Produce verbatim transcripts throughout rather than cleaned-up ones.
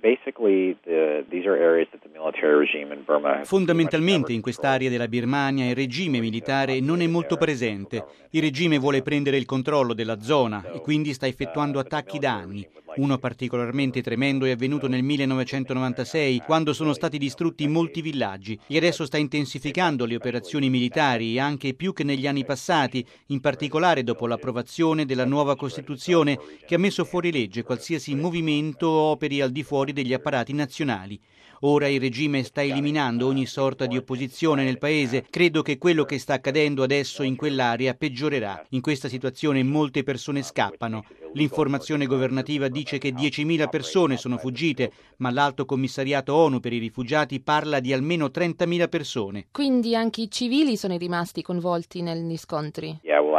Fondamentalmente in quest'area della Birmania il regime militare non è molto presente. Il regime vuole prendere il controllo della zona e quindi sta effettuando attacchi da anni. Uno particolarmente tremendo è avvenuto nel millenovecentonovantasei, quando sono stati distrutti molti villaggi, e adesso sta intensificando le operazioni militari anche più che negli anni passati, in particolare dopo l'approvazione della nuova Costituzione che ha messo fuori legge qualsiasi movimento operi al di fuori degli apparati nazionali. Ora il regime sta eliminando ogni sorta di opposizione nel paese. Credo che quello che sta accadendo adesso in quell'area peggiorerà. In questa situazione molte persone scappano. L'informazione governativa dice che diecimila persone sono fuggite, ma l'Alto Commissariato ONU per i rifugiati parla di almeno trentamila persone. Quindi anche i civili sono rimasti coinvolti negli scontri?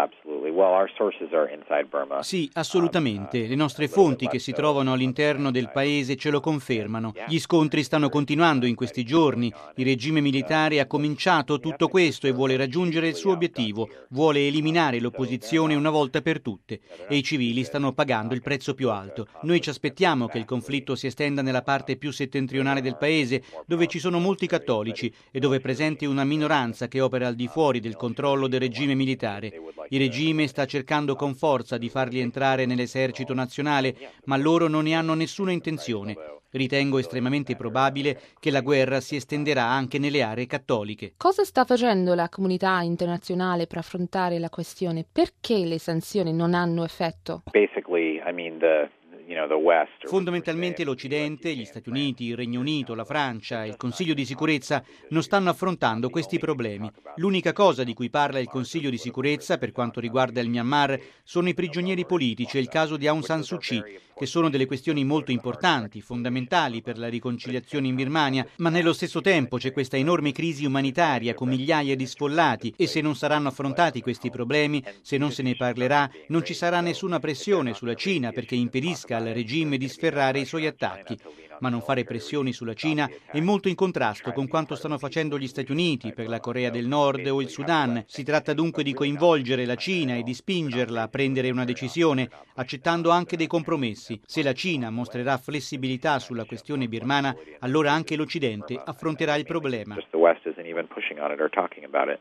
Sì, assolutamente. Le nostre fonti che si trovano all'interno del paese ce lo confermano. Gli scontri stanno continuando in questi giorni. Il regime militare ha cominciato tutto questo e vuole raggiungere il suo obiettivo. Vuole eliminare l'opposizione una volta per tutte. E i civili stanno pagando il prezzo più alto. Noi ci aspettiamo che il conflitto si estenda nella parte più settentrionale del paese, dove ci sono molti cattolici e dove è presente una minoranza che opera al di fuori del controllo del regime militare. Il regime sta cercando con forza di farli entrare nell'esercito nazionale, ma loro non ne hanno nessuna intenzione. Ritengo estremamente probabile che la guerra si estenderà anche nelle aree cattoliche. Cosa sta facendo la comunità internazionale per affrontare la questione? Perché le sanzioni non hanno effetto? Basically, I mean the Fondamentalmente l'Occidente, gli Stati Uniti, il Regno Unito, la Francia e il Consiglio di sicurezza non stanno affrontando questi problemi. L'unica cosa di cui parla il Consiglio di sicurezza per quanto riguarda il Myanmar sono i prigionieri politici e il caso di Aung San Suu Kyi, che sono delle questioni molto importanti, fondamentali per la riconciliazione in Birmania, ma nello stesso tempo c'è questa enorme crisi umanitaria con migliaia di sfollati e se non saranno affrontati questi problemi, se non se ne parlerà, non ci sarà nessuna pressione sulla Cina perché impedisca al regime di sferrare i suoi attacchi. Ma non fare pressioni sulla Cina è molto in contrasto con quanto stanno facendo gli Stati Uniti per la Corea del Nord o il Sudan. Si tratta dunque di coinvolgere la Cina e di spingerla a prendere una decisione, accettando anche dei compromessi. Se la Cina mostrerà flessibilità sulla questione birmana, allora anche l'Occidente affronterà il problema.